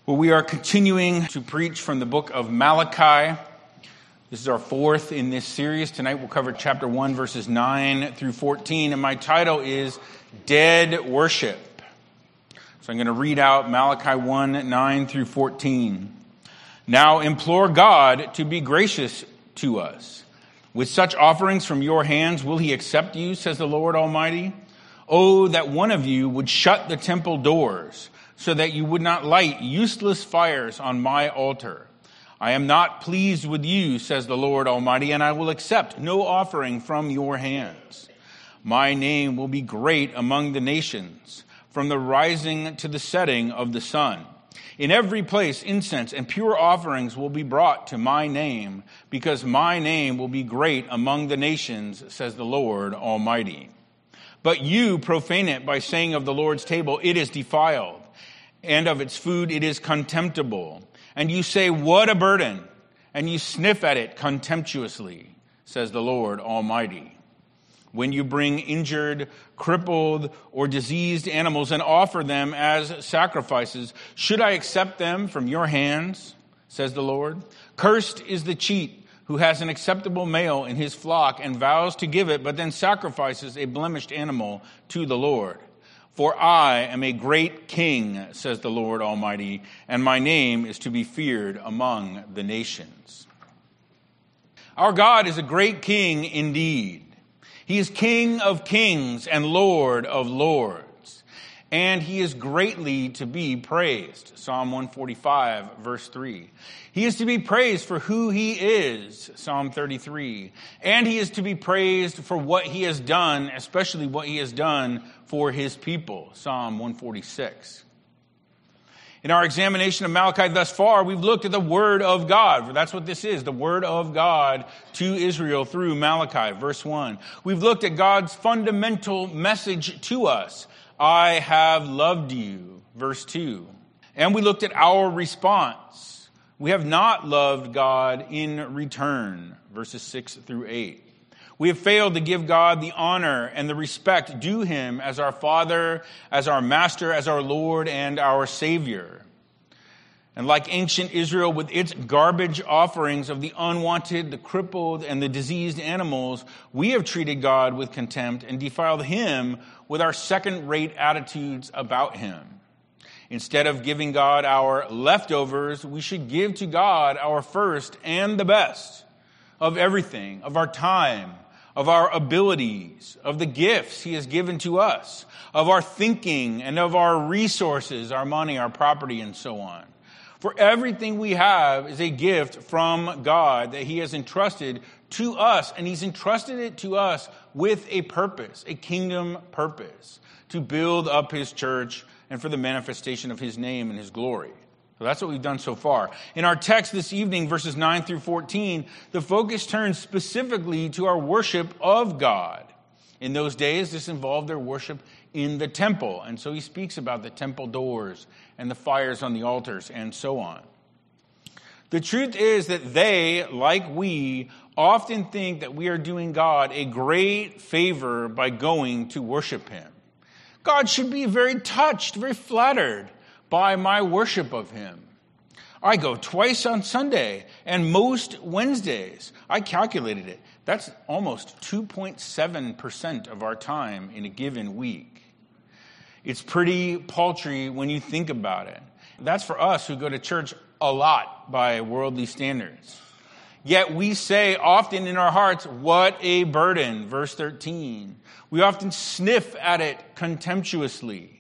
Well, we are continuing to preach from the book of Malachi. This is our fourth in this series. Tonight we'll cover chapter 1, verses 9 through 14, and my title is Dead Worship. So I'm going to read out Malachi 1, 9 through 14. Now implore God to be gracious to us. With such offerings from your hands will he accept you, says the Lord Almighty. Oh, that one of you would shut the temple doors, so that you would not light useless fires on my altar. I am not pleased with you, says the Lord Almighty, and I will accept no offering from your hands. My name will be great among the nations, from the rising to the setting of the sun. In every place incense and pure offerings will be brought to my name, because my name will be great among the nations, says the Lord Almighty. But you profane it by saying of the Lord's table, it is defiled, and of its food it is contemptible. And you say, what a burden, and you sniff at it contemptuously, says the Lord Almighty. When you bring injured, crippled, or diseased animals and offer them as sacrifices, should I accept them from your hands, says the Lord? Cursed is the cheat who has an acceptable male in his flock and vows to give it, but then sacrifices a blemished animal to the Lord. For I am a great king, says the Lord Almighty, and my name is to be feared among the nations. Our God is a great king indeed. He is King of kings and Lord of lords, and he is greatly to be praised. Psalm 145, verse 3. He is to be praised for who he is, Psalm 33. And he is to be praised for what he has done, especially what he has done for his people, Psalm 146. In our examination of Malachi thus far, we've looked at the Word of God. That's what this is, the Word of God to Israel through Malachi, verse 1. We've looked at God's fundamental message to us, I have loved you, verse 2. And we looked at our response. We have not loved God in return, verses 6 through 8. We have failed to give God the honor and the respect due him as our Father, as our Master, as our Lord, and our Savior. And like ancient Israel with its garbage offerings of the unwanted, the crippled, and the diseased animals, we have treated God with contempt and defiled him with our second-rate attitudes about him. Instead of giving God our leftovers, we should give to God our first and the best of everything, of our time, of our abilities, of the gifts he has given to us, of our thinking and of our resources, our money, our property, and so on. For everything we have is a gift from God that he has entrusted to us, and he's entrusted it to us with a purpose, a kingdom purpose, to build up his church and for the manifestation of his name and his glory. So that's what we've done so far. In our text this evening, verses 9 through 14, the focus turns specifically to our worship of God. In those days, this involved their worship in the temple. And so he speaks about the temple doors and the fires on the altars and so on. The truth is that they, like we, often think that we are doing God a great favor by going to worship him. God should be very touched, very flattered by my worship of him. I go twice on Sunday and most Wednesdays. I calculated it. That's almost 2.7% of our time in a given week. It's pretty paltry when you think about it. That's for us who go to church a lot by worldly standards. Yet we say often in our hearts, what a burden, verse 13. We often sniff at it contemptuously.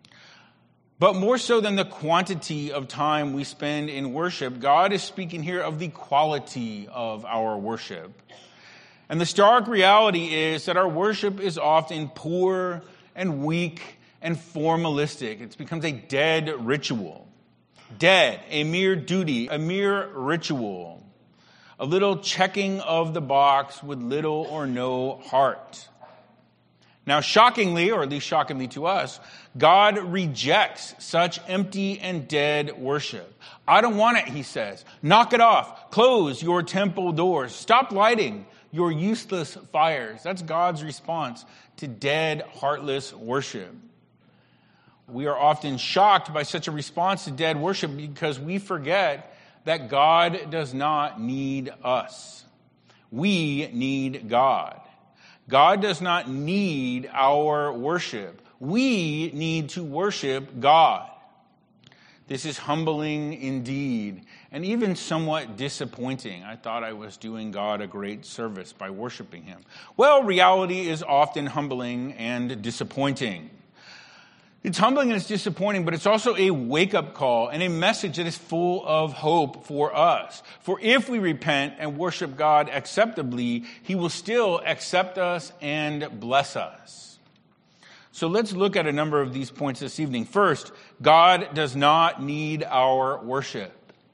But more so than the quantity of time we spend in worship, God is speaking here of the quality of our worship. And the stark reality is that our worship is often poor and weak and formalistic. It becomes a dead ritual. Dead, a mere duty, a mere ritual. A little checking of the box with little or no heart. Now, shockingly, or at least shockingly to us, God rejects such empty and dead worship. I don't want it, he says. Knock it off. Close your temple doors. Stop lighting your useless fires. That's God's response to dead, heartless worship. We are often shocked by such a response to dead worship because we forget that God does not need us. We need God. God does not need our worship. We need to worship God. This is humbling indeed, and even somewhat disappointing. I thought I was doing God a great service by worshiping him. Well, reality is often humbling and disappointing. It's humbling and it's disappointing, but it's also a wake-up call and a message that is full of hope for us. For if we repent and worship God acceptably, he will still accept us and bless us. So let's look at a number of these points this evening. First, God does not need our worship.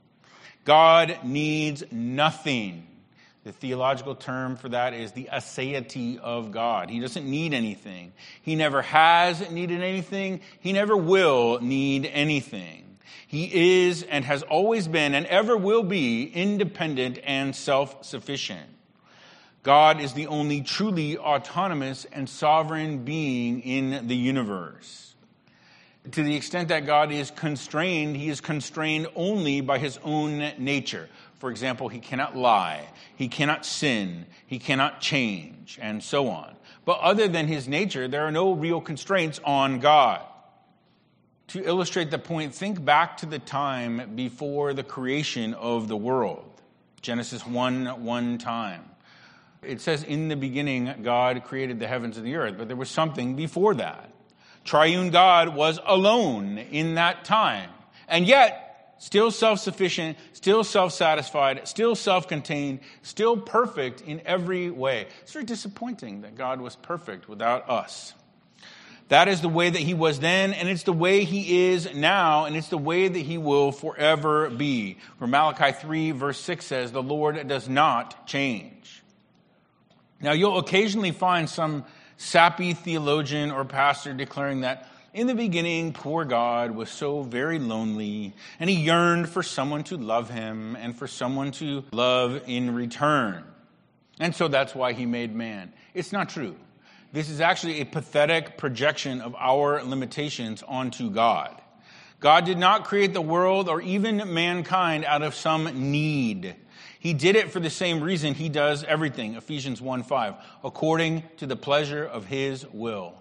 God needs nothing. The theological term for that is the aseity of God. He doesn't need anything. He never has needed anything. He never will need anything. He is and has always been and ever will be independent and self-sufficient. God is the only truly autonomous and sovereign being in the universe. To the extent that God is constrained, he is constrained only by his own nature. For example, he cannot lie, he cannot sin, he cannot change, and so on. But other than his nature, there are no real constraints on God. To illustrate the point, think back to the time before the creation of the world. Genesis 1 time. It says, in the beginning, God created the heavens and the earth, but there was something before that. Triune God was alone in that time, and yet still self-sufficient, still self-satisfied, still self-contained, still perfect in every way. It's very disappointing that God was perfect without us. That is the way that he was then, and it's the way he is now, and it's the way that he will forever be. For Malachi 3 verse 6 says, the Lord does not change. Now, you'll occasionally find some sappy theologian or pastor declaring that in the beginning, poor God was so very lonely, and he yearned for someone to love him and for someone to love in return. And so that's why he made man. It's not true. This is actually a pathetic projection of our limitations onto God. God did not create the world or even mankind out of some need. He did it for the same reason he does everything, Ephesians 1:5, according to the pleasure of his will.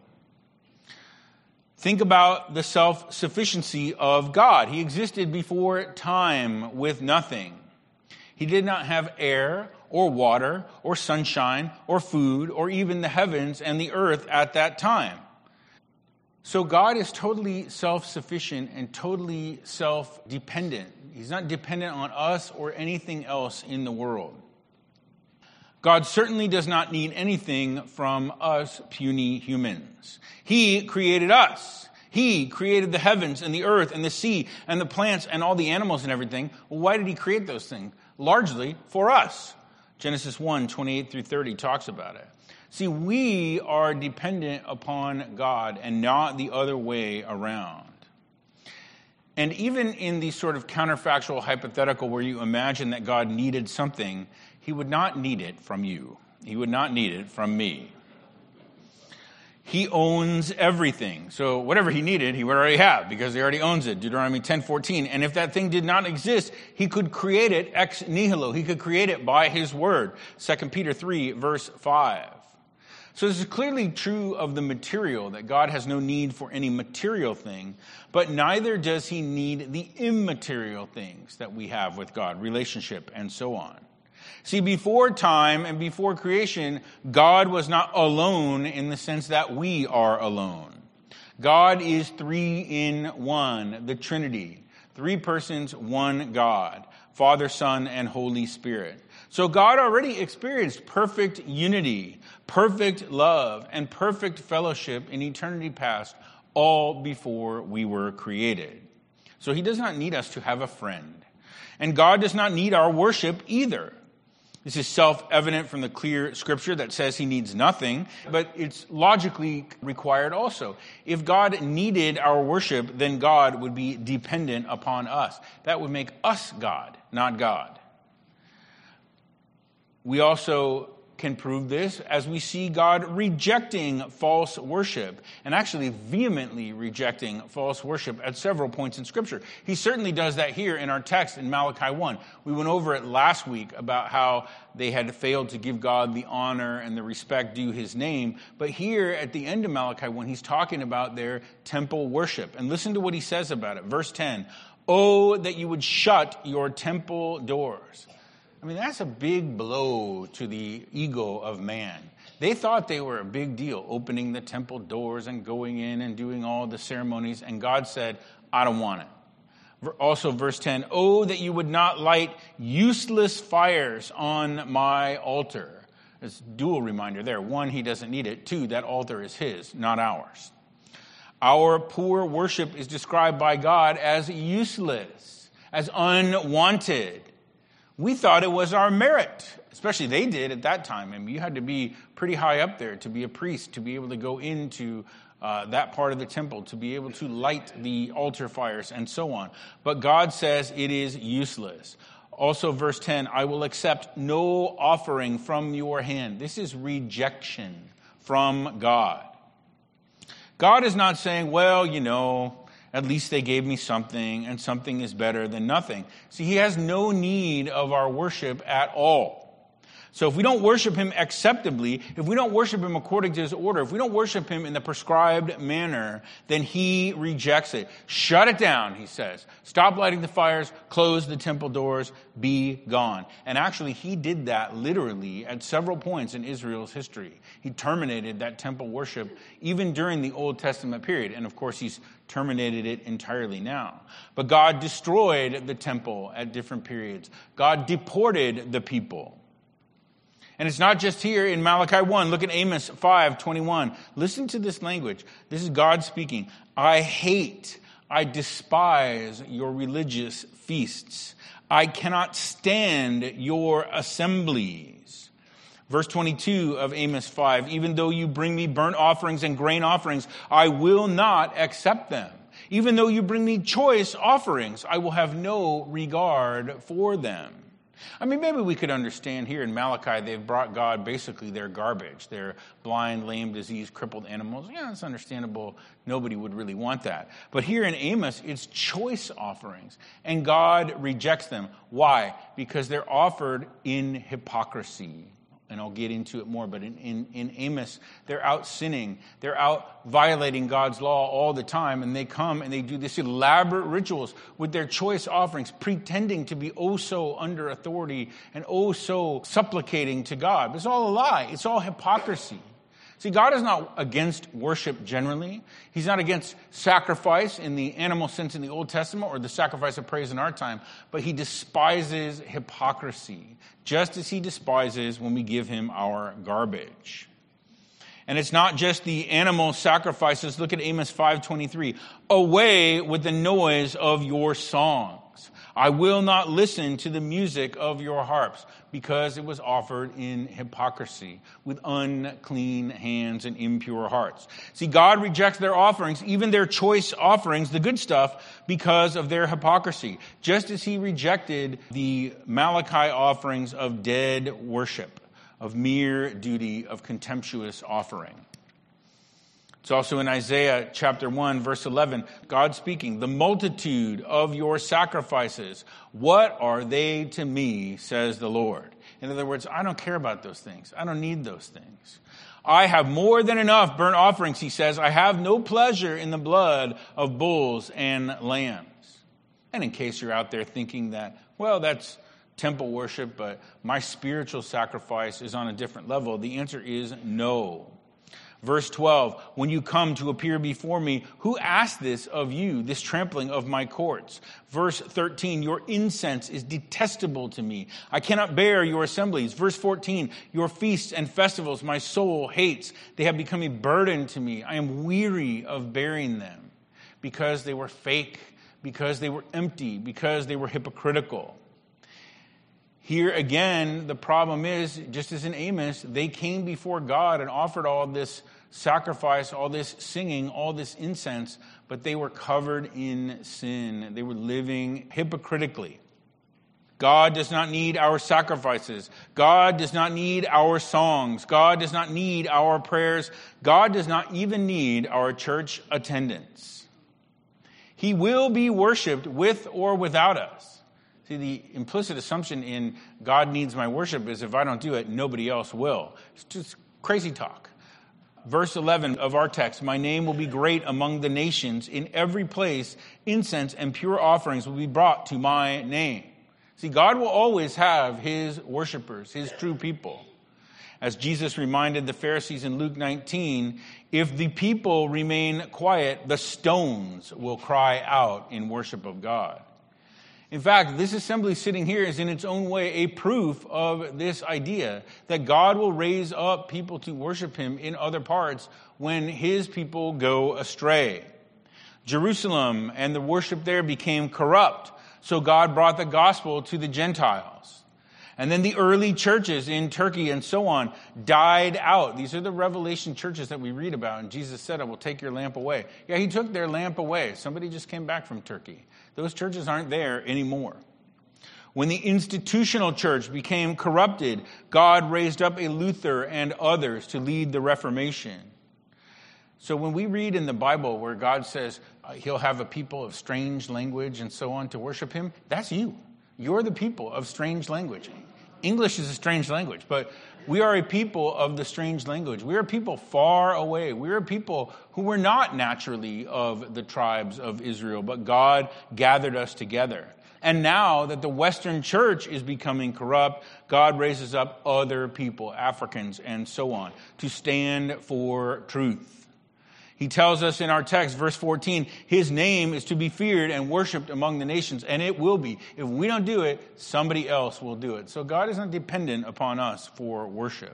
Think about the self-sufficiency of God. He existed before time with nothing. He did not have air or water or sunshine or food or even the heavens and the earth at that time. So God is totally self-sufficient and totally self-dependent. He's not dependent on us or anything else in the world. God certainly does not need anything from us puny humans. He created us. He created the heavens and the earth and the sea and the plants and all the animals and everything. Well, why did he create those things? Largely for us. Genesis 1, 28 through 30 talks about it. See, we are dependent upon God and not the other way around. And even in the sort of counterfactual hypothetical where you imagine that God needed something, he would not need it from you. He would not need it from me. He owns everything. So whatever he needed, he would already have because he already owns it. Deuteronomy 10:14. And if that thing did not exist, he could create it ex nihilo. He could create it by his word. 2 Peter 3 verse 5. So this is clearly true of the material, that God has no need for any material thing, but neither does he need the immaterial things that we have with God, relationship and so on. See, before time and before creation, God was not alone in the sense that we are alone. God is 3 in 1, the Trinity. 3 persons, 1 God, Father, Son, and Holy Spirit. So God already experienced perfect unity, perfect love, and perfect fellowship in eternity past, all before we were created. So he does not need us to have a friend. And God does not need our worship either. This is self-evident from the clear scripture that says he needs nothing, but it's logically required also. If God needed our worship, then God would be dependent upon us. That would make us God, not God. We also can prove this as we see God rejecting false worship, and actually vehemently rejecting false worship at several points in Scripture. He certainly does that here in our text in Malachi 1. We went over it last week about how they had failed to give God the honor and the respect due his name. But here at the end of Malachi 1, he's talking about their temple worship. And listen to what he says about it. Verse 10, "Oh, that you would shut your temple doors." I mean, that's a big blow to the ego of man. They thought they were a big deal, opening the temple doors and going in and doing all the ceremonies. And God said, I don't want it. Also, verse 10, "Oh, that you would not light useless fires on my altar." It's a dual reminder there. One, he doesn't need it. Two, that altar is his, not ours. Our poor worship is described by God as useless, as unwanted. We thought it was our merit, especially they did at that time. I mean, you had to be pretty high up there to be a priest, to be able to go into that part of the temple, to be able to light the altar fires and so on. But God says it is useless. Also, verse 10, "I will accept no offering from your hand." This is rejection from God. God is not saying, well, at least they gave me something, and something is better than nothing. See, he has no need of our worship at all. So if we don't worship him acceptably, if we don't worship him according to his order, if we don't worship him in the prescribed manner, then he rejects it. Shut it down, he says. Stop lighting the fires, close the temple doors, be gone. And actually, he did that literally at several points in Israel's history. He terminated that temple worship even during the Old Testament period. And of course, he's terminated it entirely now. But God destroyed the temple at different periods. God deported the people. And it's not just here in Malachi 1. Look at Amos 5:21. Listen to this language. This is God speaking. I despise your religious feasts. I cannot stand your assemblies. Verse 22 of Amos 5. "Even though you bring me burnt offerings and grain offerings, I will not accept them. Even though you bring me choice offerings, I will have no regard for them." I mean, maybe we could understand here in Malachi, they've brought God basically their garbage, their blind, lame, diseased, crippled animals. Yeah, it's understandable. Nobody would really want that. But here in Amos, it's choice offerings, and God rejects them. Why? Because they're offered in hypocrisy. And I'll get into it more, but in Amos, they're out sinning. They're out violating God's law all the time, and they come and they do this elaborate rituals with their choice offerings, pretending to be oh so under authority and oh so supplicating to God. But it's all a lie. It's all hypocrisy. See, God is not against worship generally. He's not against sacrifice in the animal sense in the Old Testament or the sacrifice of praise in our time, but he despises hypocrisy, just as he despises when we give him our garbage. And it's not just the animal sacrifices. Look at Amos 5:23. "Away with the noise of your songs. I will not listen to the music of your harps," because it was offered in hypocrisy, with unclean hands and impure hearts. See, God rejects their offerings, even their choice offerings, the good stuff, because of their hypocrisy, just as he rejected the Malachi offerings of dead worship, of mere duty, of contemptuous offering. It's also in Isaiah chapter 1, verse 11, God speaking, "The multitude of your sacrifices, what are they to me, says the Lord?" In other words, I don't care about those things. I don't need those things. "I have more than enough burnt offerings," he says. "I have no pleasure in the blood of bulls and lambs." And in case you're out there thinking that, well, that's temple worship, but my spiritual sacrifice is on a different level, the answer is no. Verse 12, "When you come to appear before me, who asked this of you, this trampling of my courts?" Verse 13, "Your incense is detestable to me. I cannot bear your assemblies." Verse 14, "Your feasts and festivals my soul hates. They have become a burden to me. I am weary of bearing them," because they were fake, because they were empty, because they were hypocritical. Here again, the problem is, just as in Amos, they came before God and offered all this sacrifice, all this singing, all this incense, but they were covered in sin. They were living hypocritically. God does not need our sacrifices. God does not need our songs. God does not need our prayers. God does not even need our church attendance. He will be worshiped with or without us. See, the implicit assumption in God needs my worship is if I don't do it, nobody else will. It's just crazy talk. Verse 11 of our text, my name will be great among the nations. In every place, incense and pure offerings will be brought to my name. See, God will always have his worshipers, his true people. As Jesus reminded the Pharisees in Luke 19, if the people remain quiet, the stones will cry out in worship of God. In fact, this assembly sitting here is in its own way a proof of this idea that God will raise up people to worship him in other parts when his people go astray. Jerusalem and the worship there became corrupt, so God brought the gospel to the Gentiles. And then the early churches in Turkey and so on died out. These are the Revelation churches that we read about. And Jesus said, I will take your lamp away. Yeah, he took their lamp away. Somebody just came back from Turkey. Those churches aren't there anymore. When the institutional church became corrupted, God raised up a Luther and others to lead the Reformation. So when we read in the Bible where God says he'll have a people of strange language and so on to worship him, that's you. You're the people of strange language. English is a strange language, but we are a people of the strange language. We are people far away. We are people who were not naturally of the tribes of Israel, but God gathered us together. And now that the Western church is becoming corrupt, God raises up other people, Africans and so on, to stand for truth. He tells us in our text, verse 14, his name is to be feared and worshiped among the nations, and it will be. If we don't do it, somebody else will do it. So God is not dependent upon us for worship.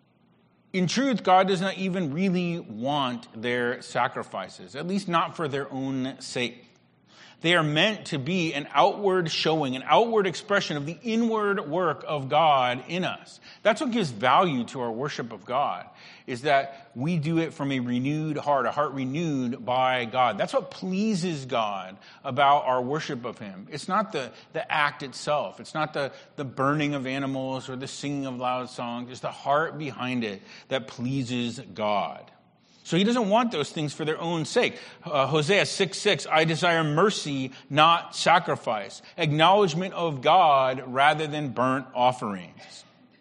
In truth, God does not even really want their sacrifices, at least not for their own sake. They are meant to be an outward showing, an outward expression of the inward work of God in us. That's what gives value to our worship of God, is that we do it from a renewed heart, a heart renewed by God. That's what pleases God about our worship of him. It's not the act itself. It's not the burning of animals or the singing of loud songs. It's the heart behind it that pleases God. So he doesn't want those things for their own sake. Hosea 6:6, I desire mercy, not sacrifice. Acknowledgement of God rather than burnt offerings.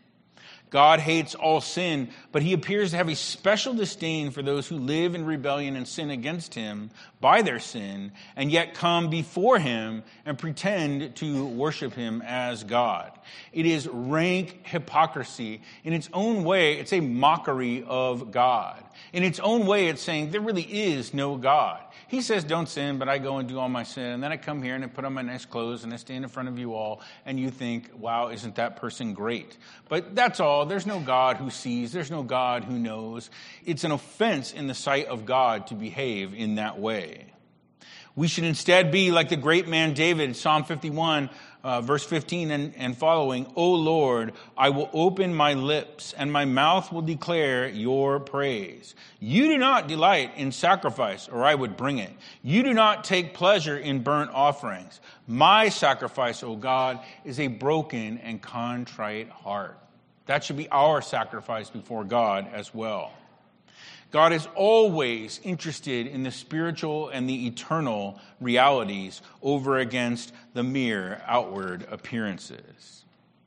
God hates all sin, but he appears to have a special disdain for those who live in rebellion and sin against him by their sin, and yet come before him and pretend to worship him as God. It is rank hypocrisy. In its own way, it's a mockery of God. In its own way, it's saying there really is no God. He says, don't sin, but I go and do all my sin. And then I come here and I put on my nice clothes and I stand in front of you all. And you think, wow, isn't that person great? But that's all. There's no God who sees. There's no God who knows. It's an offense in the sight of God to behave in that way. We should instead be like the great man David, Psalm 51, verse 15 and following. O Lord, I will open my lips and my mouth will declare your praise. You do not delight in sacrifice, or I would bring it. You do not take pleasure in burnt offerings. My sacrifice, O God, is a broken and contrite heart. That should be our sacrifice before God as well. God is always interested in the spiritual and the eternal realities over against the mere outward appearances.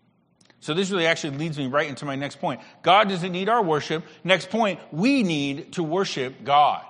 So this really actually leads me right into my next point. God doesn't need our worship. Next point, we need to worship God.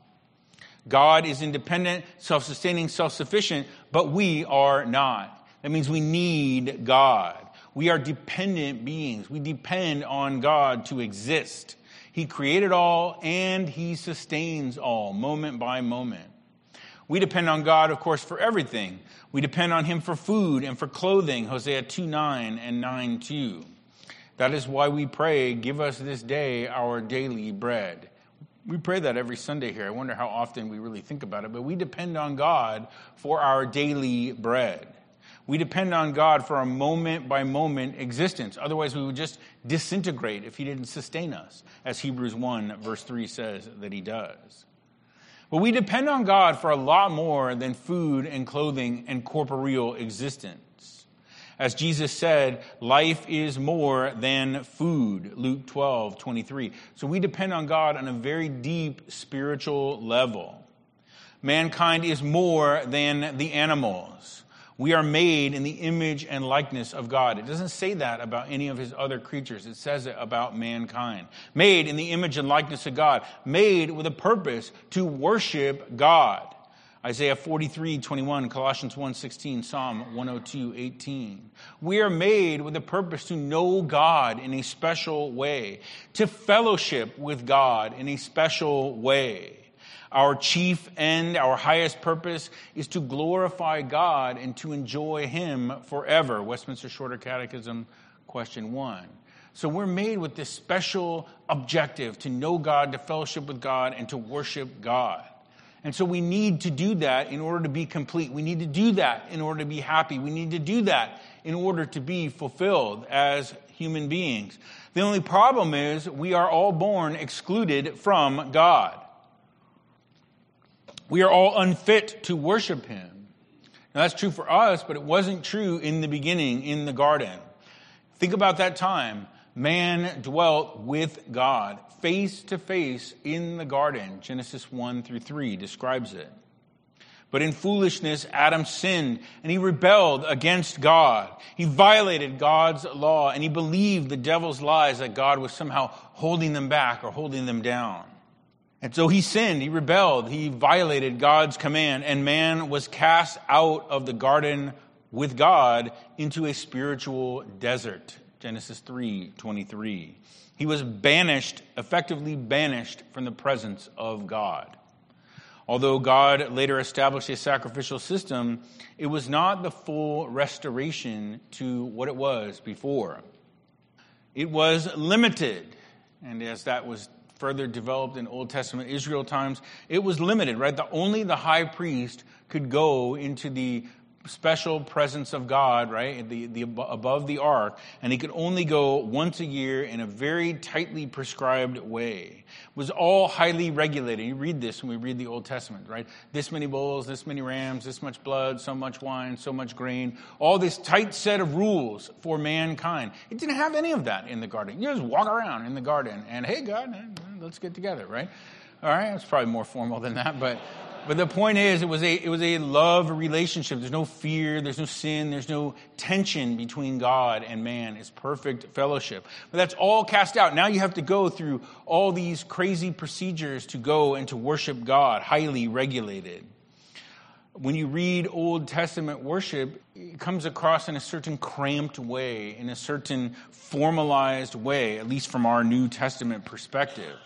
God is independent, self-sustaining, self-sufficient, but we are not. That means we need God. We are dependent beings. We depend on God to exist. He created all and he sustains all, moment by moment. We depend on God, of course, for everything. We depend on him for food and for clothing, Hosea 2:9 and 9:2. That is why we pray, give us this day our daily bread. We pray that every Sunday here. I wonder how often we really think about it, but we depend on God for our daily bread. We depend on God for a moment-by-moment existence. Otherwise, we would just disintegrate if he didn't sustain us, as Hebrews 1, verse 3 says that he does. But we depend on God for a lot more than food and clothing and corporeal existence. As Jesus said, life is more than food, Luke 12:23. So we depend on God on a very deep spiritual level. Mankind is more than the animals. We are made in the image and likeness of God. It doesn't say that about any of his other creatures. It says it about mankind. Made in the image and likeness of God. Made with a purpose to worship God. Isaiah 43:21, Colossians 1:16, Psalm 102:18. We are made with a purpose to know God in a special way, to fellowship with God in a special way. Our chief end, our highest purpose is to glorify God and to enjoy him forever. Westminster Shorter Catechism, question 1. So we're made with this special objective to know God, to fellowship with God, and to worship God. And so we need to do that in order to be complete. We need to do that in order to be happy. We need to do that in order to be fulfilled as human beings. The only problem is we are all born excluded from God. We are all unfit to worship him. Now that's true for us, but it wasn't true in the beginning in the garden. Think about that time. Man dwelt with God face to face in the garden. Genesis 1-3 describes it. But in foolishness, Adam sinned and he rebelled against God. He violated God's law and he believed the devil's lies that God was somehow holding them back or holding them down. And so he sinned, he rebelled, he violated God's command, and man was cast out of the garden with God into a spiritual desert. Genesis 3:23. He was banished, effectively banished from the presence of God. Although God later established a sacrificial system, it was not the full restoration to what it was before. It was limited, and as that was further developed in Old Testament Israel times, it was limited, right? Only the high priest could go into the special presence of God, right? The above the ark, and he could only go once a year in a very tightly prescribed way. It was all highly regulated. You read this when we read the Old Testament, right? This many bulls, this many rams, this much blood, so much wine, so much grain. All this tight set of rules for mankind. It didn't have any of that in the garden. You just walk around in the garden and, hey, God, let's get together, right? All right, it's probably more formal than that, but the point is, it was a love relationship. There's no fear, there's no sin, there's no tension between God and man. It's perfect fellowship. But that's all cast out. Now you have to go through all these crazy procedures to go and to worship God, highly regulated. When you read Old Testament worship, it comes across in a certain cramped way, in a certain formalized way, at least from our New Testament perspective.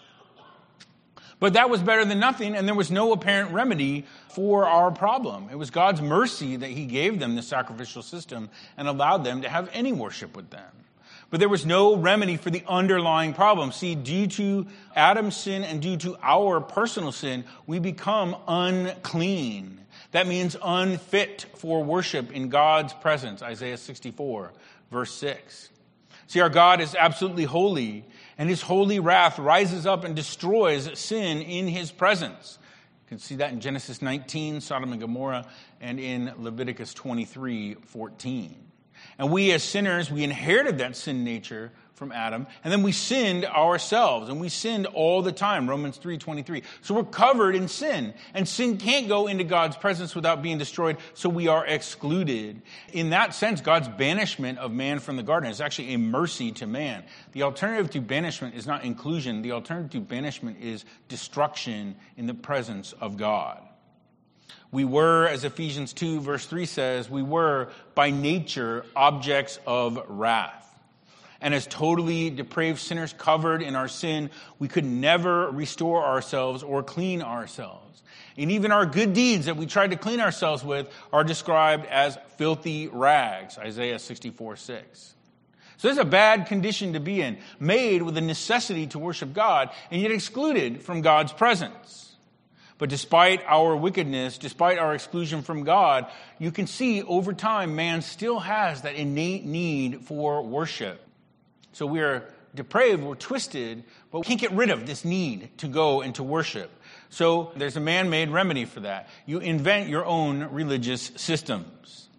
But that was better than nothing, and there was no apparent remedy for our problem. It was God's mercy that he gave them the sacrificial system and allowed them to have any worship with them. But there was no remedy for the underlying problem. See, due to Adam's sin and due to our personal sin, we become unclean. That means unfit for worship in God's presence, Isaiah 64, verse 6. See, our God is absolutely holy, and his holy wrath rises up and destroys sin in his presence. You can see that in Genesis 19, Sodom and Gomorrah, and in Leviticus 23:14. And we as sinners, we inherited that sin nature from Adam, and then we sinned ourselves, and we sinned all the time, Romans 3:23. So we're covered in sin, and sin can't go into God's presence without being destroyed, so we are excluded. In that sense, God's banishment of man from the garden is actually a mercy to man. The alternative to banishment is not inclusion. The alternative to banishment is destruction in the presence of God. We were, as Ephesians 2, verse 3 says, we were by nature objects of wrath. And as totally depraved sinners covered in our sin, we could never restore ourselves or clean ourselves. And even our good deeds that we tried to clean ourselves with are described as filthy rags, Isaiah 64:6. So this is a bad condition to be in, made with the necessity to worship God, and yet excluded from God's presence. But despite our wickedness, despite our exclusion from God, you can see over time man still has that innate need for worship. So we are depraved, we're twisted, but we can't get rid of this need to go and to worship. So there's a man-made remedy for that. You invent your own religious systems.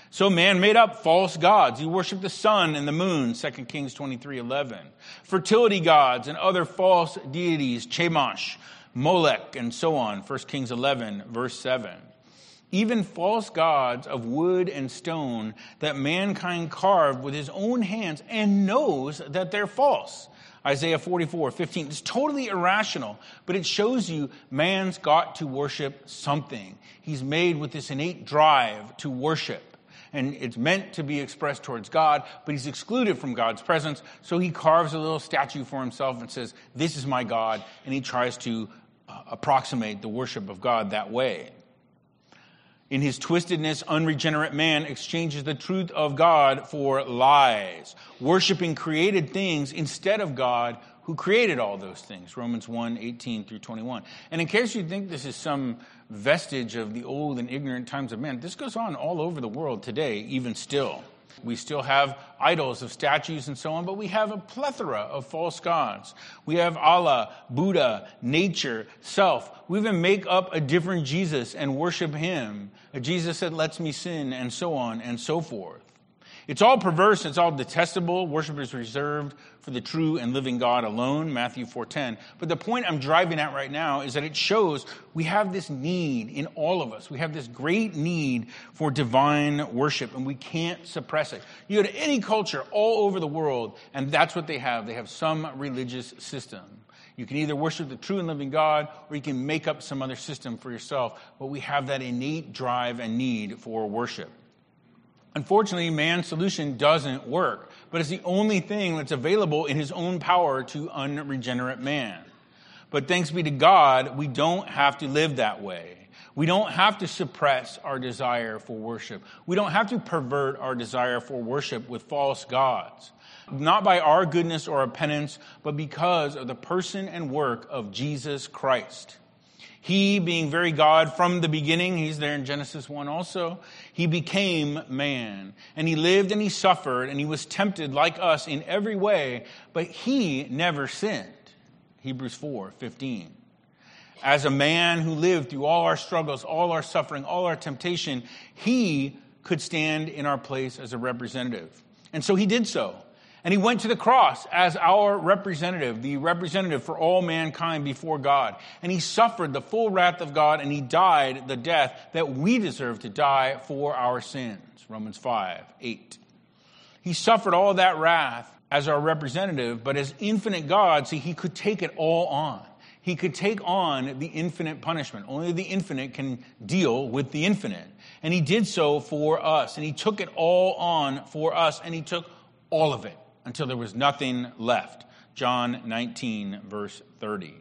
So man made up false gods. He worshiped the sun and the moon, 2 Kings 23:11. Fertility gods and other false deities, Chemosh, Molech, and so on, 1 Kings 11, verse 7. Even false gods of wood and stone that mankind carved with his own hands and knows that they're false. Isaiah 44:15. It's totally irrational, but it shows you man's got to worship something. He's made with this innate drive to worship. And it's meant to be expressed towards God, but he's excluded from God's presence. So he carves a little statue for himself and says, this is my God. And he tries to approximate the worship of God that way. In his twistedness, unregenerate man exchanges the truth of God for lies, worshiping created things instead of God who created all those things. Romans 1:18 through 21. And in case you think this is some vestige of the old and ignorant times of man, this goes on all over the world today, even still. We still have idols of statues and so on, but we have a plethora of false gods. We have Allah, Buddha, nature, self. We even make up a different Jesus and worship him. A Jesus that lets me sin, and so on and so forth. It's all perverse. It's all detestable. Worship is reserved for the true and living God alone, Matthew 4:10. But the point I'm driving at right now is that it shows we have this need in all of us. We have this great need for divine worship, and we can't suppress it. You go to any culture all over the world, and that's what they have. They have some religious system. You can either worship the true and living God, or you can make up some other system for yourself. But we have that innate drive and need for worship. Unfortunately, man's solution doesn't work, but it's the only thing that's available in his own power to unregenerate man. But thanks be to God, we don't have to live that way. We don't have to suppress our desire for worship. We don't have to pervert our desire for worship with false gods. Not by our goodness or our penance, but because of the person and work of Jesus Christ. He, being very God from the beginning, he's there in Genesis 1 also, he became man. And he lived and he suffered and he was tempted like us in every way, but he never sinned. Hebrews 4:15. As a man who lived through all our struggles, all our suffering, all our temptation, he could stand in our place as a representative. And so he did so. And he went to the cross as our representative, the representative for all mankind before God. And he suffered the full wrath of God, and he died the death that we deserve to die for our sins. Romans 5:8. He suffered all that wrath as our representative, but as infinite God, see, he could take it all on. He could take on the infinite punishment. Only the infinite can deal with the infinite. And he did so for us. And he took it all on for us, and he took all of it until there was nothing left. John 19, verse 30.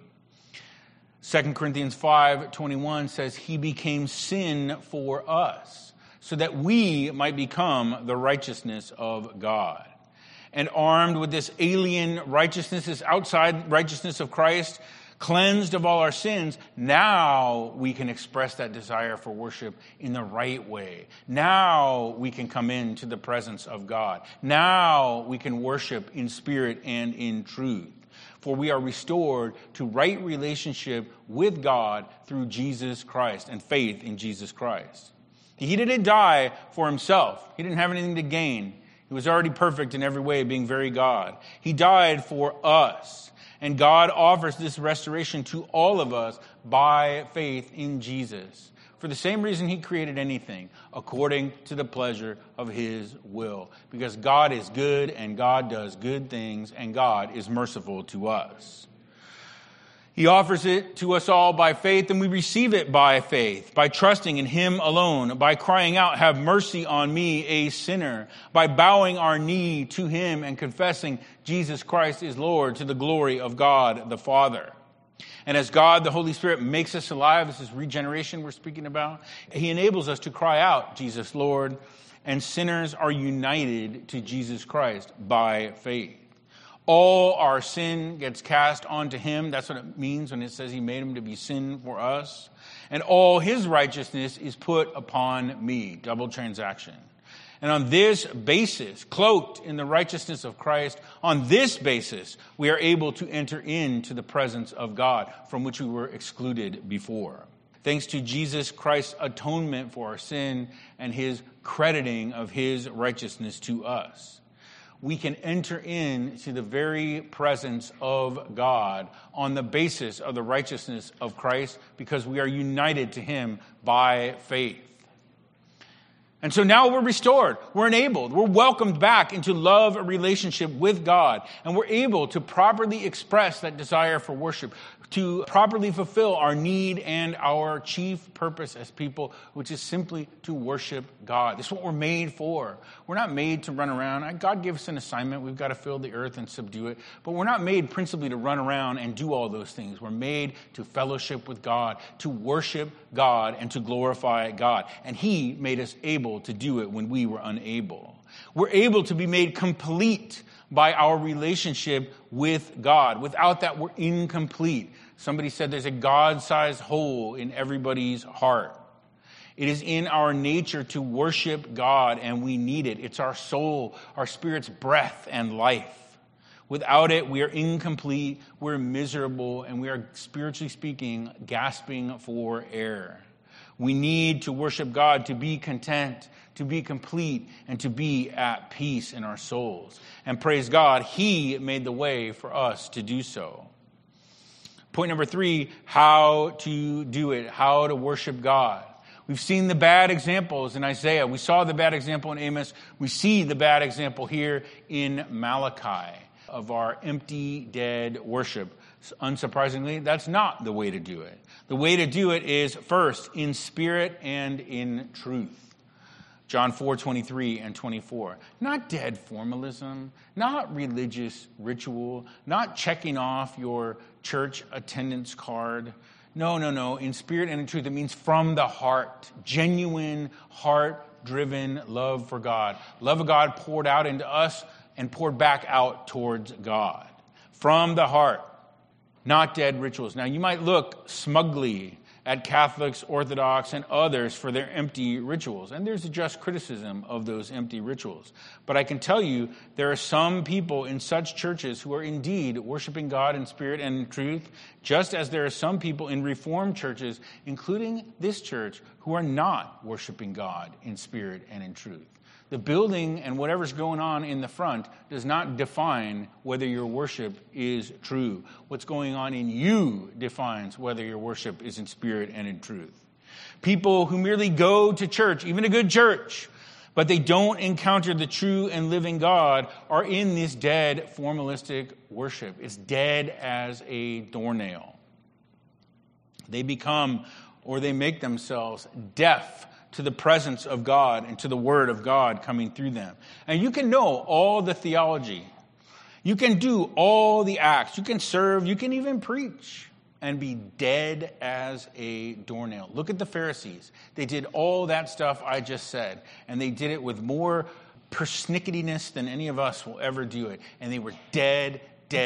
2 Corinthians 5:21 says, he became sin for us, so that we might become the righteousness of God. And armed with this alien righteousness, this outside righteousness of Christ, cleansed of all our sins, now we can express that desire for worship in the right way. Now we can come into the presence of God. Now we can worship in spirit and in truth. For we are restored to right relationship with God through Jesus Christ and faith in Jesus Christ. He didn't die for himself. He didn't have anything to gain. He was already perfect in every way, being very God. He died for us. And God offers this restoration to all of us by faith in Jesus. For the same reason he created anything, according to the pleasure of his will. Because God is good and God does good things and God is merciful to us. He offers it to us all by faith, and we receive it by faith, by trusting in him alone, by crying out, have mercy on me, a sinner, by bowing our knee to him and confessing Jesus Christ is Lord to the glory of God the Father. And as God, the Holy Spirit, makes us alive, this is regeneration we're speaking about, he enables us to cry out, Jesus Lord, and sinners are united to Jesus Christ by faith. All our sin gets cast onto him. That's what it means when it says he made him to be sin for us. And all his righteousness is put upon me. Double transaction. And on this basis, cloaked in the righteousness of Christ, on this basis, we are able to enter into the presence of God from which we were excluded before. Thanks to Jesus Christ's atonement for our sin and his crediting of his righteousness to us, we can enter into the very presence of God on the basis of the righteousness of Christ because we are united to him by faith. And so now we're restored, we're enabled, we're welcomed back into love and relationship with God, and we're able to properly express that desire for worship, to properly fulfill our need and our chief purpose as people, which is simply to worship God. This is what we're made for. We're not made to run around. God gave us an assignment. We've got to fill the earth and subdue it. But we're not made principally to run around and do all those things. We're made to fellowship with God, to worship God, and to glorify God. And he made us able to do it when we were unable. We're able to be made complete by our relationship with God. Without that, we're incomplete. Somebody said there's a God-sized hole in everybody's heart. It is in our nature to worship God, and we need it. It's our soul, our spirit's breath and life. Without it, we are incomplete, we're miserable, and we are, spiritually speaking, gasping for air. We need to worship God to be content, to be complete, and to be at peace in our souls. And praise God, he made the way for us to do so. Point number 3, how to do it, how to worship God. We've seen the bad examples in Isaiah. We saw the bad example in Amos. We see the bad example here in Malachi of our empty, dead worship. Unsurprisingly, that's not the way to do it. The way to do it is first in spirit and in truth. John 4:23 and 24. Not dead formalism, not religious ritual, not checking off your church attendance card. No. In spirit and in truth, it means from the heart. Genuine, heart-driven love for God. Love of God poured out into us and poured back out towards God. From the heart. Not dead rituals. Now, you might look smugly at Catholics, Orthodox, and others for their empty rituals. And there's a just criticism of those empty rituals. But I can tell you, there are some people in such churches who are indeed worshiping God in spirit and in truth, just as there are some people in Reformed churches, including this church, who are not worshiping God in spirit and in truth. The building and whatever's going on in the front does not define whether your worship is true. What's going on in you defines whether your worship is in spirit and in truth. People who merely go to church, even a good church, but they don't encounter the true and living God, are in this dead formalistic worship. It's dead as a doornail. They become, or they make themselves, deaf to the presence of God and to the word of God coming through them. And you can know all the theology. You can do all the acts. You can serve. You can even preach and be dead as a doornail. Look at the Pharisees. They did all that stuff I just said, and they did it with more persnicketyness than any of us will ever do it. And they were dead.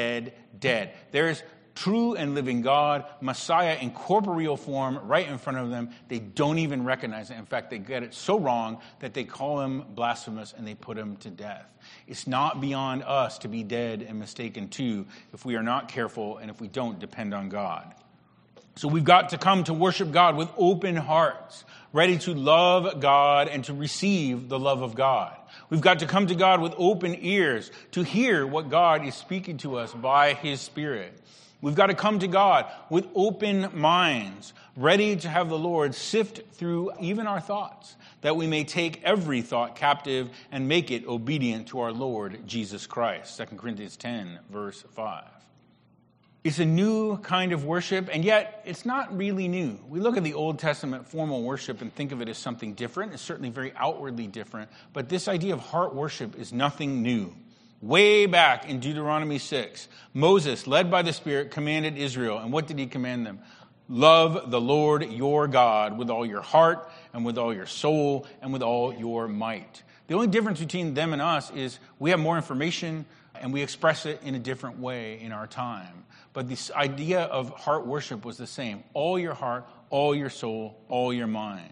There's true and living God, Messiah in corporeal form right in front of them. They don't even recognize it. In fact, they get it so wrong that they call him blasphemous and they put him to death. It's not beyond us to be dead and mistaken too if we are not careful and if we don't depend on God. So we've got to come to worship God with open hearts, ready to love God and to receive the love of God. We've got to come to God with open ears to hear what God is speaking to us by his Spirit. We've got to come to God with open minds, ready to have the Lord sift through even our thoughts, that we may take every thought captive and make it obedient to our Lord Jesus Christ. 2 Corinthians 10, verse 5. It's a new kind of worship, and yet it's not really new. We look at the Old Testament formal worship and think of it as something different. It's certainly very outwardly different, but this idea of heart worship is nothing new. Way back in Deuteronomy 6, Moses, led by the Spirit, commanded Israel. And what did he command them? Love the Lord your God with all your heart and with all your soul and with all your might. The only difference between them and us is we have more information and we express it in a different way in our time. But this idea of heart worship was the same. All your heart, all your soul, all your mind.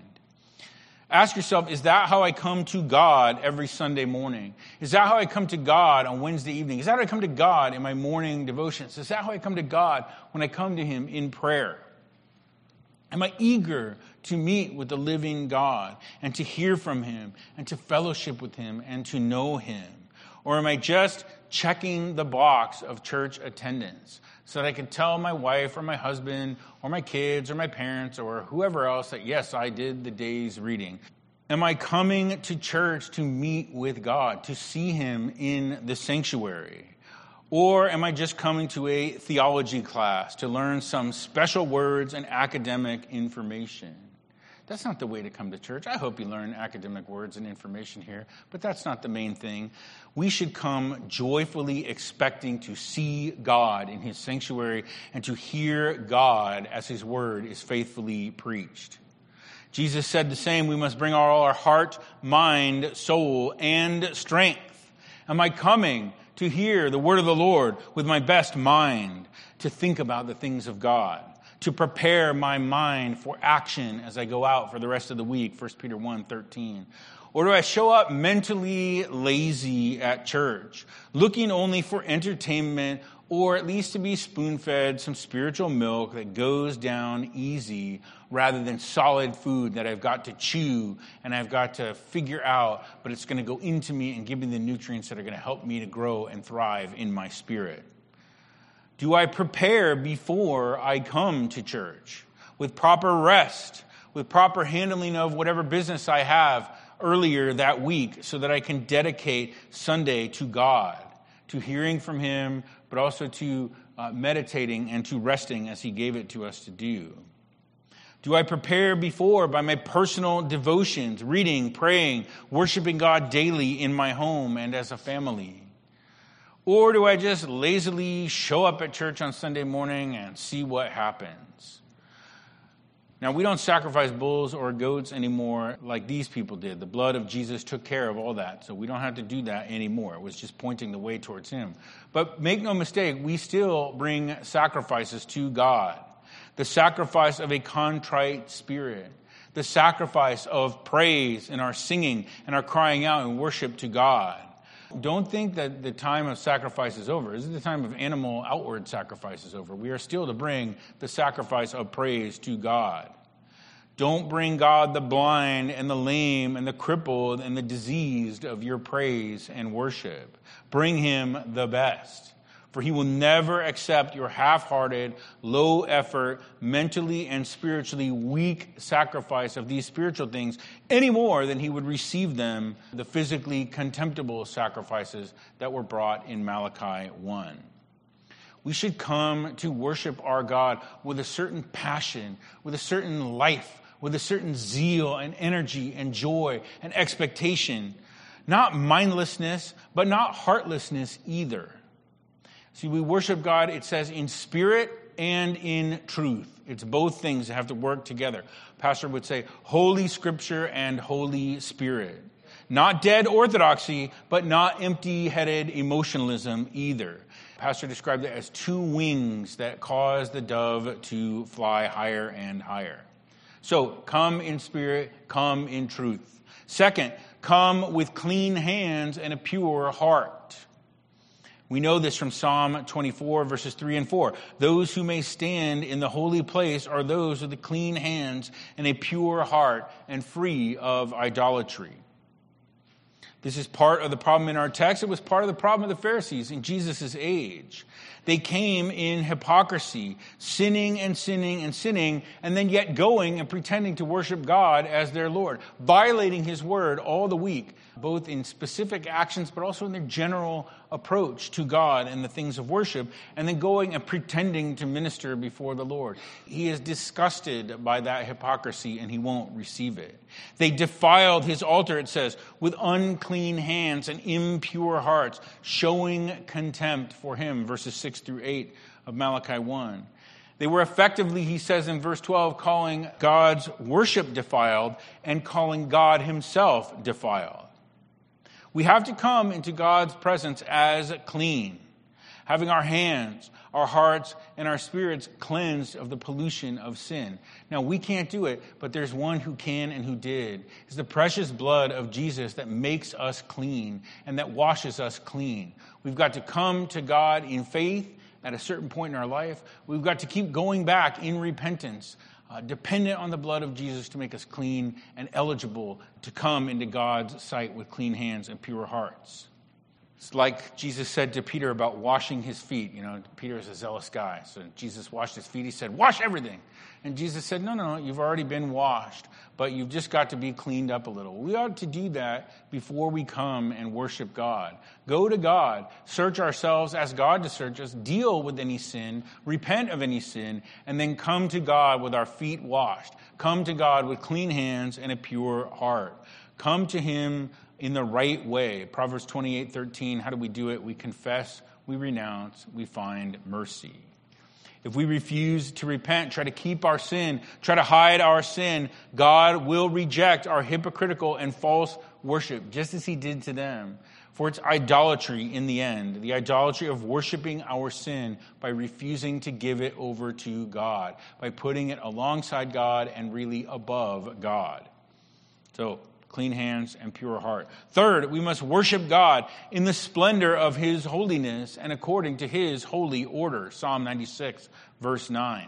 Ask yourself, is that how I come to God every Sunday morning? Is that how I come to God on Wednesday evening? Is that how I come to God in my morning devotions? Is that how I come to God when I come to him in prayer? Am I eager to meet with the living God and to hear from him and to fellowship with him and to know him? Or am I just checking the box of church attendance so that I can tell my wife or my husband or my kids or my parents or whoever else that, yes, I did the day's reading? Am I coming to church to meet with God, to see him in the sanctuary? Or am I just coming to a theology class to learn some special words and academic information? That's not the way to come to church. I hope you learn academic words and information here, but that's not the main thing. We should come joyfully expecting to see God in his sanctuary and to hear God as his word is faithfully preached. Jesus said the same. We must bring all our heart, mind, soul, and strength. Am I coming to hear the word of the Lord with my best mind, to think about the things of God, to prepare my mind for action as I go out for the rest of the week, 1 Peter 1:13? Or do I show up mentally lazy at church, looking only for entertainment or at least to be spoon-fed some spiritual milk that goes down easy rather than solid food that I've got to chew and I've got to figure out, but it's going to go into me and give me the nutrients that are going to help me to grow and thrive in my spirit? Do I prepare before I come to church with proper rest, with proper handling of whatever business I have earlier that week so that I can dedicate Sunday to God, to hearing from him, but also to meditating and to resting as he gave it to us to do? Do I prepare before by my personal devotions, reading, praying, worshiping God daily in my home and as a family? Or do I just lazily show up at church on Sunday morning and see what happens? Now, we don't sacrifice bulls or goats anymore like these people did. The blood of Jesus took care of all that, so we don't have to do that anymore. It was just pointing the way towards him. But make no mistake, we still bring sacrifices to God. The sacrifice of a contrite spirit. The sacrifice of praise in our singing and our crying out and worship to God. Don't think that the time of sacrifice is over. This is the time of animal outward sacrifice is over. We are still to bring the sacrifice of praise to God. Don't bring God the blind and the lame and the crippled and the diseased of your praise and worship. Bring him the best. For he will never accept your half-hearted, low-effort, mentally and spiritually weak sacrifice of these spiritual things any more than he would receive them, the physically contemptible sacrifices that were brought in Malachi 1. We should come to worship our God with a certain passion, with a certain life, with a certain zeal and energy and joy and expectation. Not mindlessness, but not heartlessness either. See, we worship God, it says, in spirit and in truth. It's both things that have to work together. Pastor would say, Holy Scripture and Holy Spirit. Not dead orthodoxy, but not empty-headed emotionalism either. Pastor described it as two wings that cause the dove to fly higher and higher. So, come in spirit, come in truth. Second, come with clean hands and a pure heart. We know this from Psalm 24, verses 3 and 4. Those who may stand in the holy place are those with the clean hands and a pure heart and free of idolatry. This is part of the problem in our text. It was part of the problem of the Pharisees in Jesus' age. They came in hypocrisy, sinning and sinning and sinning, and then yet going and pretending to worship God as their Lord, violating his word all the week, both in specific actions, but also in their general approach to God and the things of worship, and then going and pretending to minister before the Lord. He is disgusted by that hypocrisy, and he won't receive it. They defiled his altar, it says, with unclean hands and impure hearts, showing contempt for him, verses 6 through 8 of Malachi 1. They were effectively, he says in verse 12, calling God's worship defiled and calling God himself defiled. We have to come into God's presence as clean, having our hands, our hearts, and our spirits cleansed of the pollution of sin. Now, we can't do it, but there's one who can and who did. It's the precious blood of Jesus that makes us clean and that washes us clean. We've got to come to God in faith at a certain point in our life. We've got to keep going back in repentance dependent on the blood of Jesus to make us clean and eligible to come into God's sight with clean hands and pure hearts. It's like Jesus said to Peter about washing his feet. You know, Peter is a zealous guy. So Jesus washed his feet. He said, wash everything. And Jesus said, no, you've already been washed, but you've just got to be cleaned up a little. We ought to do that before we come and worship God. Go to God, search ourselves, ask God to search us, deal with any sin, repent of any sin, and then come to God with our feet washed. Come to God with clean hands and a pure heart. Come to him in the right way. Proverbs 28:13, how do we do it? We confess, we renounce, we find mercy. If we refuse to repent, try to keep our sin, try to hide our sin, God will reject our hypocritical and false worship, just as he did to them. For it's idolatry in the end, the idolatry of worshiping our sin by refusing to give it over to God, by putting it alongside God and really above God. So, clean hands and pure heart. Third, we must worship God in the splendor of his holiness and according to his holy order. Psalm 96, verse 9.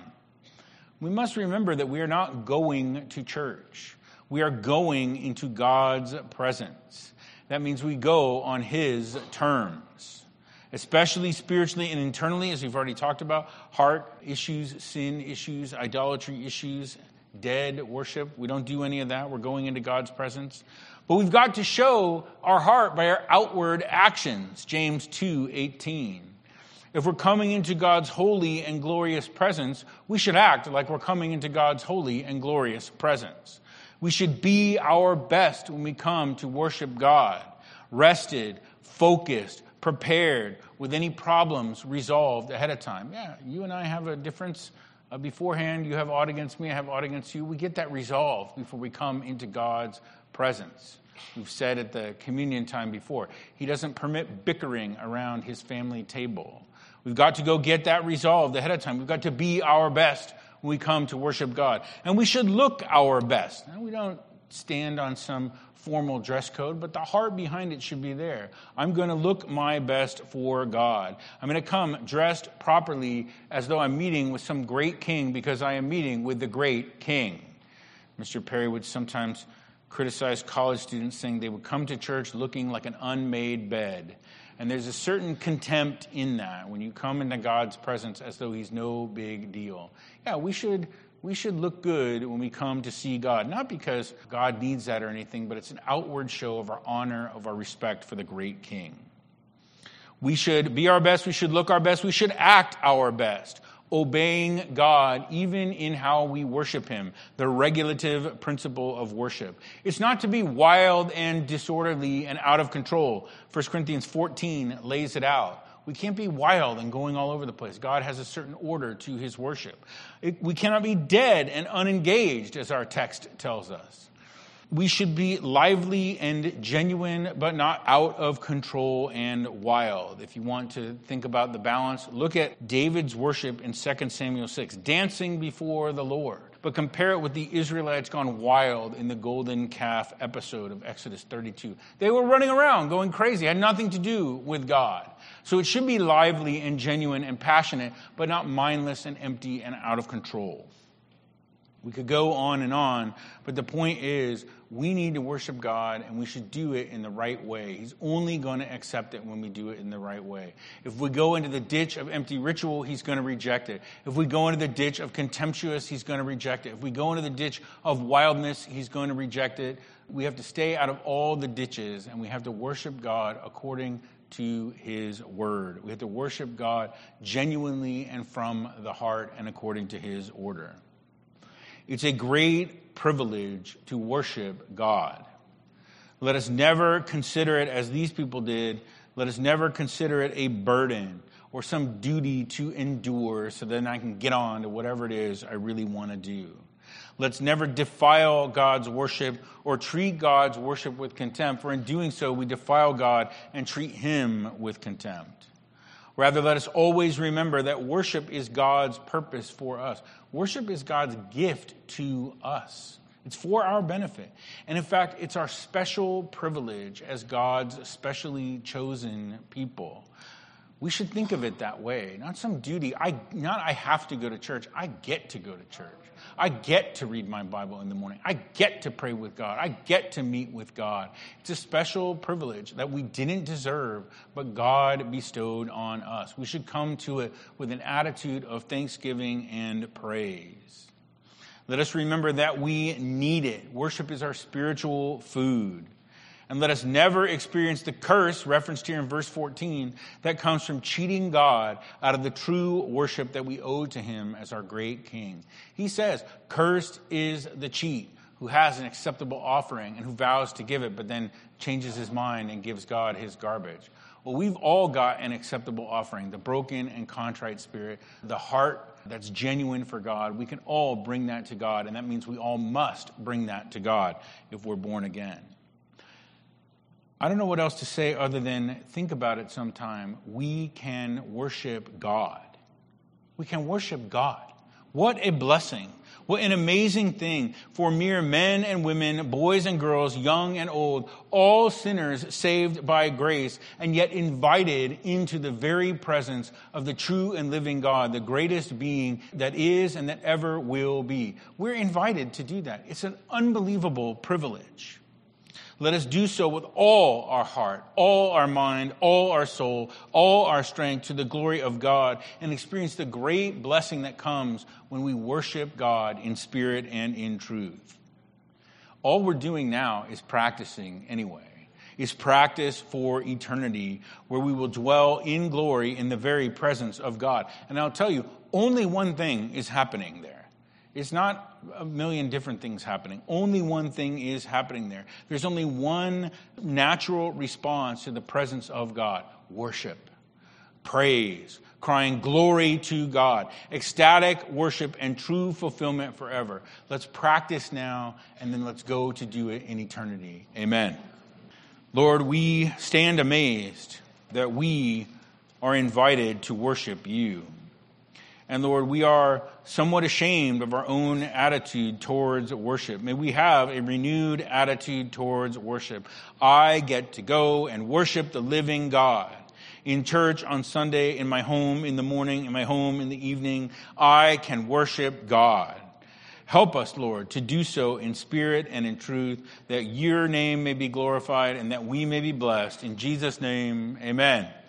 We must remember that we are not going to church. We are going into God's presence. That means we go on his terms, especially spiritually and internally, as we've already talked about, heart issues, sin issues, idolatry issues, dead worship. We don't do any of that. We're going into God's presence. But we've got to show our heart by our outward actions. James 2:18. If we're coming into God's holy and glorious presence, we should act like we're coming into God's holy and glorious presence. We should be our best when we come to worship God. Rested, focused, prepared, with any problems resolved ahead of time. Yeah, you and I have a difference beforehand. You have aught against me, I have aught against you. We get that resolved before we come into God's presence. We've said at the communion time before, he doesn't permit bickering around his family table. We've got to go get that resolved ahead of time. We've got to be our best when we come to worship God. And we should look our best. Now, we don't stand on some formal dress code, but the heart behind it should be there. I'm going to look my best for God. I'm going to come dressed properly as though I'm meeting with some great king because I am meeting with the great king. Mr. Perry would sometimes criticize college students saying they would come to church looking like an unmade bed. And there's a certain contempt in that when you come into God's presence as though he's no big deal. Yeah, we should look good when we come to see God, not because God needs that or anything, but it's an outward show of our honor, of our respect for the great king. We should be our best, we should look our best, we should act our best, obeying God even in how we worship him, the regulative principle of worship. It's not to be wild and disorderly and out of control. 1 Corinthians 14 lays it out. We can't be wild and going all over the place. God has a certain order to his worship. We cannot be dead and unengaged, as our text tells us. We should be lively and genuine, but not out of control and wild. If you want to think about the balance, look at David's worship in 2 Samuel 6, dancing before the Lord. But compare it with the Israelites gone wild in the golden calf episode of Exodus 32. They were running around, going crazy, had nothing to do with God. So it should be lively and genuine and passionate, but not mindless and empty and out of control. We could go on, but the point is we need to worship God and we should do it in the right way. He's only going to accept it when we do it in the right way. If we go into the ditch of empty ritual, he's going to reject it. If we go into the ditch of contemptuous, he's going to reject it. If we go into the ditch of wildness, he's going to reject it. We have to stay out of all the ditches and we have to worship God according to his word. We have to worship God genuinely and from the heart and according to his order. It's a great privilege to worship God. Let us never consider it, as these people did, let us never consider it a burden or some duty to endure so then I can get on to whatever it is I really want to do. Let's never defile God's worship or treat God's worship with contempt, for in doing so we defile God and treat him with contempt. Rather, let us always remember that worship is God's purpose for us. Worship is God's gift to us. It's for our benefit. And in fact, it's our special privilege as God's specially chosen people. We should think of it that way. Not some duty. Not I have to go to church. I get to go to church. I get to read my Bible in the morning. I get to pray with God. I get to meet with God. It's a special privilege that we didn't deserve, but God bestowed on us. We should come to it with an attitude of thanksgiving and praise. Let us remember that we need it. Worship is our spiritual food. And let us never experience the curse, referenced here in verse 14, that comes from cheating God out of the true worship that we owe to him as our great King. He says, cursed is the cheat who has an acceptable offering and who vows to give it, but then changes his mind and gives God his garbage. Well, we've all got an acceptable offering, the broken and contrite spirit, the heart that's genuine for God. We can all bring that to God, and that means we all must bring that to God if we're born again. I don't know what else to say other than think about it sometime. We can worship God. We can worship God. What a blessing. What an amazing thing for mere men and women, boys and girls, young and old, all sinners saved by grace and yet invited into the very presence of the true and living God, the greatest being that is and that ever will be. We're invited to do that. It's an unbelievable privilege. Let us do so with all our heart, all our mind, all our soul, all our strength to the glory of God and experience the great blessing that comes when we worship God in spirit and in truth. All we're doing now is practicing anyway. It's practice for eternity where we will dwell in glory in the very presence of God. And I'll tell you, only one thing is happening there. It's not a million different things happening. Only one thing is happening there. There's only one natural response to the presence of God. Worship. Praise. Crying glory to God. Ecstatic worship and true fulfillment forever. Let's practice now and then let's go to do it in eternity. Amen. Lord, we stand amazed that we are invited to worship you. And Lord, we are somewhat ashamed of our own attitude towards worship. May we have a renewed attitude towards worship. I get to go and worship the living God. In church on Sunday, in my home in the morning, in my home in the evening, I can worship God. Help us, Lord, to do so in spirit and in truth, that your name may be glorified and that we may be blessed. In Jesus' name, amen.